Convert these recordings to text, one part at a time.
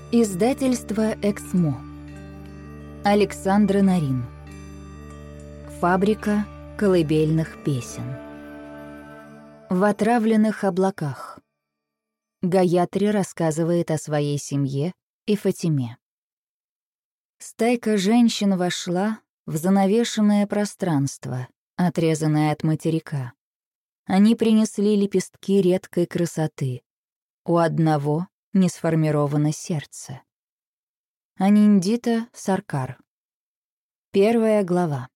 Издательство «Эксмо». Александра Нарин. Фабрика колыбельных песен. В отравленных облаках. Гаятри рассказывает о своей семье и Фатиме. Стайка женщин вошла в занавешенное пространство, отрезанное от материка. Они принесли лепестки редкой красоты. У одного не сформировано сердце. Аниндита Саркар. Первая глава.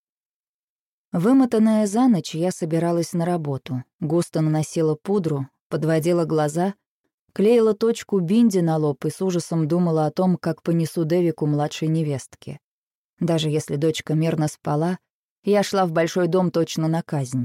Вымотанная за ночь, я собиралась на работу, густо наносила пудру, подводила глаза, клеила точку бинди на лоб и с ужасом думала о том, как понесу Девику младшей невестке. Даже если дочка мирно спала, я шла в большой дом точно на казнь.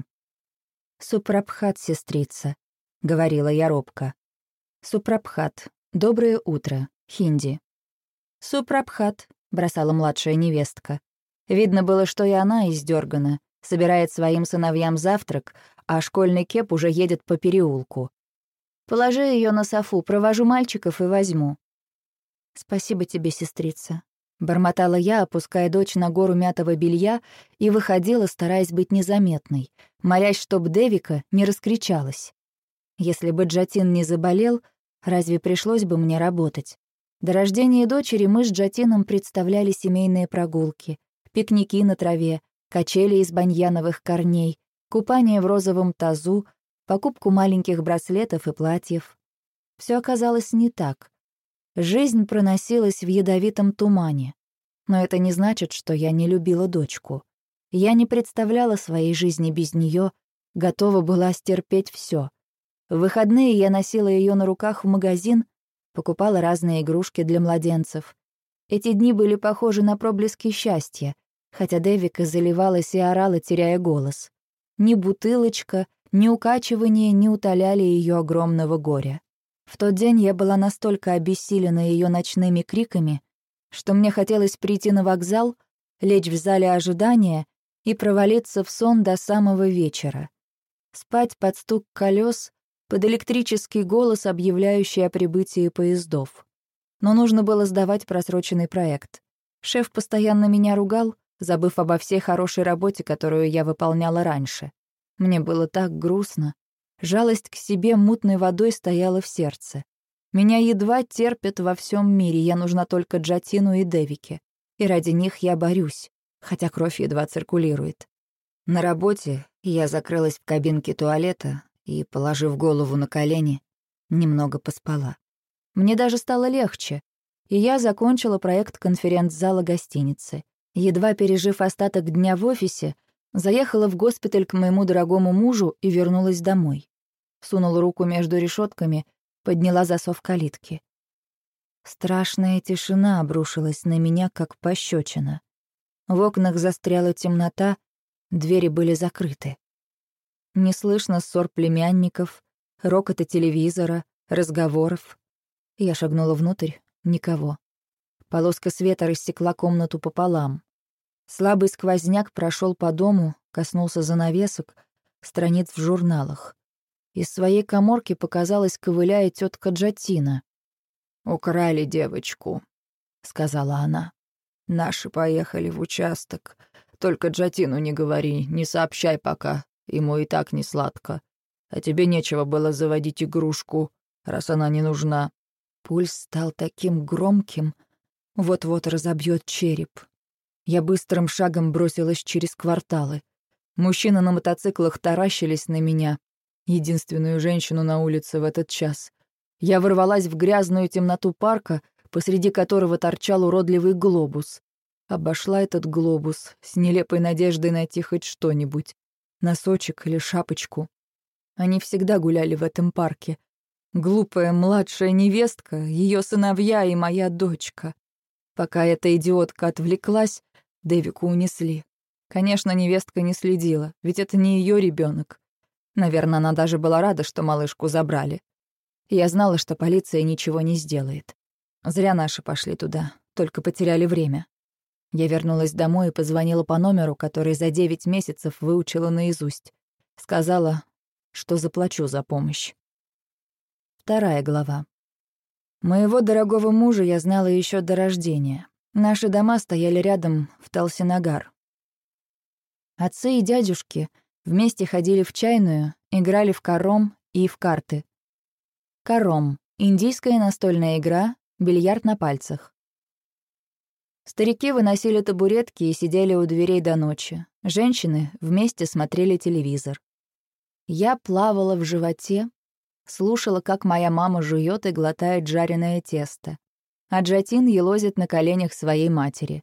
«Супрабхат, сестрица», — говорила я робко. «Супрабхат. Доброе утро. Хинди». «Супрабхат», — бросала младшая невестка. Видно было, что и она издёргана, собирает своим сыновьям завтрак, а школьный кеп уже едет по переулку. «Положи ее на софу, провожу мальчиков и возьму». «Спасибо тебе, сестрица», — бормотала я, опуская дочь на гору мятого белья и выходила, стараясь быть незаметной, молясь, чтоб Девика не раскричалась. Если бы Джатин не заболел, разве пришлось бы мне работать? До рождения дочери мы с Джатином представляли семейные прогулки, пикники на траве, качели из баньяновых корней, купание в розовом тазу, покупку маленьких браслетов и платьев. Все оказалось не так. Жизнь проносилась в ядовитом тумане. Но это не значит, что я не любила дочку. Я не представляла своей жизни без нее, готова была стерпеть все. В выходные я носила ее на руках в магазин, покупала разные игрушки для младенцев. Эти дни были похожи на проблески счастья, хотя Девика заливалась и орала, теряя голос. Ни бутылочка, ни укачивание не утоляли ее огромного горя. В тот день я была настолько обессилена ее ночными криками, что мне хотелось прийти на вокзал, лечь в зале ожидания и провалиться в сон до самого вечера. Спать под стук колес, под электрический голос, объявляющий о прибытии поездов. Но нужно было сдавать просроченный проект. Шеф постоянно меня ругал, забыв обо всей хорошей работе, которую я выполняла раньше. Мне было так грустно. Жалость к себе мутной водой стояла в сердце. Меня едва терпят во всем мире, я нужна только Джатину и Девике. И ради них я борюсь, хотя кровь едва циркулирует. На работе я закрылась в кабинке туалета и, положив голову на колени, немного поспала. Мне даже стало легче, и я закончила проект конференц-зала гостиницы. Едва пережив остаток дня в офисе, заехала в госпиталь к моему дорогому мужу и вернулась домой. Сунула руку между решетками, подняла засов калитки. Страшная тишина обрушилась на меня, как пощечина. В окнах застряла темнота, двери были закрыты. Не слышно ссор племянников, рокота телевизора, разговоров. Я шагнула внутрь, никого. Полоска света рассекла комнату пополам. Слабый сквозняк прошел по дому, коснулся занавесок, страниц в журналах. Из своей каморки показалась, ковыляя тетка Джатина. «Украли девочку», — сказала она. «Наши поехали в участок. Только Джатину не говори, не сообщай пока. Ему и так не сладко. А тебе нечего было заводить игрушку, раз она не нужна». Пульс стал таким громким, вот-вот разобьет череп. Я быстрым шагом бросилась через кварталы. Мужчины на мотоциклах таращились на меня, единственную женщину на улице в этот час. Я ворвалась в грязную темноту парка, посреди которого торчал уродливый глобус. Обошла этот глобус с нелепой надеждой найти хоть что-нибудь. Носочек или шапочку. Они всегда гуляли в этом парке. Глупая младшая невестка, ее сыновья и моя дочка. Пока эта идиотка отвлеклась, Девику унесли. Конечно, невестка не следила, ведь это не ее ребенок. Наверное, она даже была рада, что малышку забрали. Я знала, что полиция ничего не сделает. Зря наши пошли туда, только потеряли время. Я вернулась домой и позвонила по номеру, который за 9 месяцев выучила наизусть. Сказала, что заплачу за помощь. Вторая глава. Моего дорогого мужа я знала еще до рождения. Наши дома стояли рядом в Талсинагар. Отцы и дядюшки вместе ходили в чайную, играли в каром и в карты. Каром — индийская настольная игра, бильярд на пальцах. Старики выносили табуретки и сидели у дверей до ночи. Женщины вместе смотрели телевизор. Я плавала в животе, слушала, как моя мама жует и глотает жареное тесто, а Джатин елозит на коленях своей матери.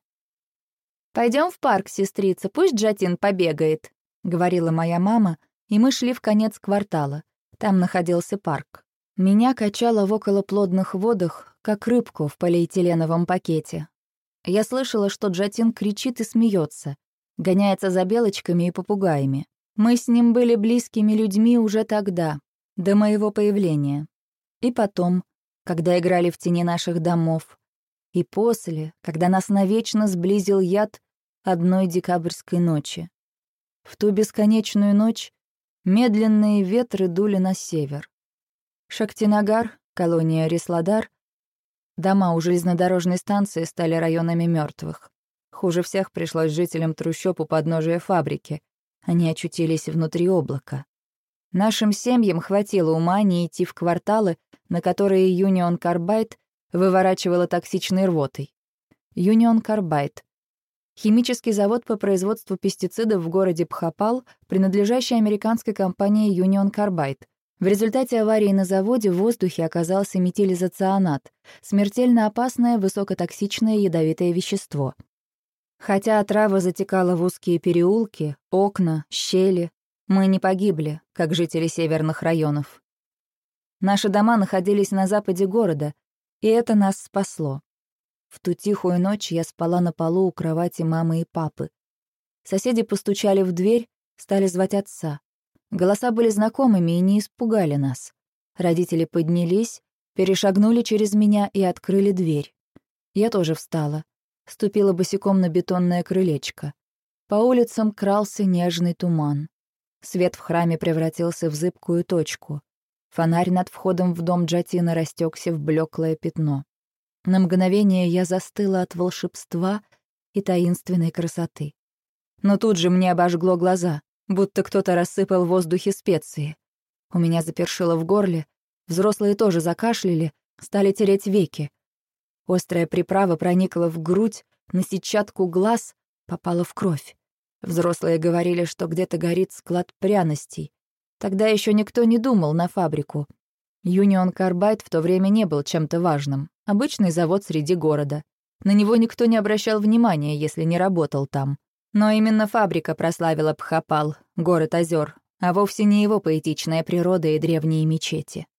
«Пойдем в парк, сестрица, пусть Джатин побегает», — говорила моя мама, и мы шли в конец квартала. Там находился парк. Меня качало в околоплодных водах, как рыбку в полиэтиленовом пакете. Я слышала, что Джатин кричит и смеется, гоняется за белочками и попугаями. Мы с ним были близкими людьми уже тогда, до моего появления. И потом, когда играли в тени наших домов. И после, когда нас навечно сблизил яд одной декабрьской ночи. В ту бесконечную ночь медленные ветры дули на север. Шактинагар, колония Рисладар, дома у железнодорожной станции стали районами мертвых. Хуже всех пришлось жителям трущоб у подножия фабрики. Они очутились внутри облака. Нашим семьям хватило ума не идти в кварталы, на которые Union Carbide выворачивала токсичной рвотой. Union Carbide — химический завод по производству пестицидов в городе Бхопал, принадлежащий американской компании Union Carbide. В результате аварии на заводе в воздухе оказался метилизоцианат, смертельно опасное высокотоксичное ядовитое вещество. Хотя отрава затекала в узкие переулки, окна, щели, мы не погибли, как жители северных районов. Наши дома находились на западе города, и это нас спасло. В ту тихую ночь я спала на полу у кровати мамы и папы. Соседи постучали в дверь, стали звать отца. Голоса были знакомыми и не испугали нас. Родители поднялись, перешагнули через меня и открыли дверь. Я тоже встала, ступила босиком на бетонное крылечко. По улицам крался нежный туман. Свет в храме превратился в зыбкую точку. Фонарь над входом в дом Джатина растекся в блеклое пятно. На мгновение я застыла от волшебства и таинственной красоты. Но тут же мне обожгло глаза, будто кто-то рассыпал в воздухе специи. У меня запершило в горле, взрослые тоже закашляли, стали тереть веки. Острая приправа проникла в грудь, на сетчатку глаз, попала в кровь. Взрослые говорили, что где-то горит склад пряностей. Тогда еще никто не думал на фабрику. Union Carbide в то время не был чем-то важным. Обычный завод среди города. На него никто не обращал внимания, если не работал там. Но именно фабрика прославила Бхопал, город озер, а вовсе не его поэтичная природа и древние мечети.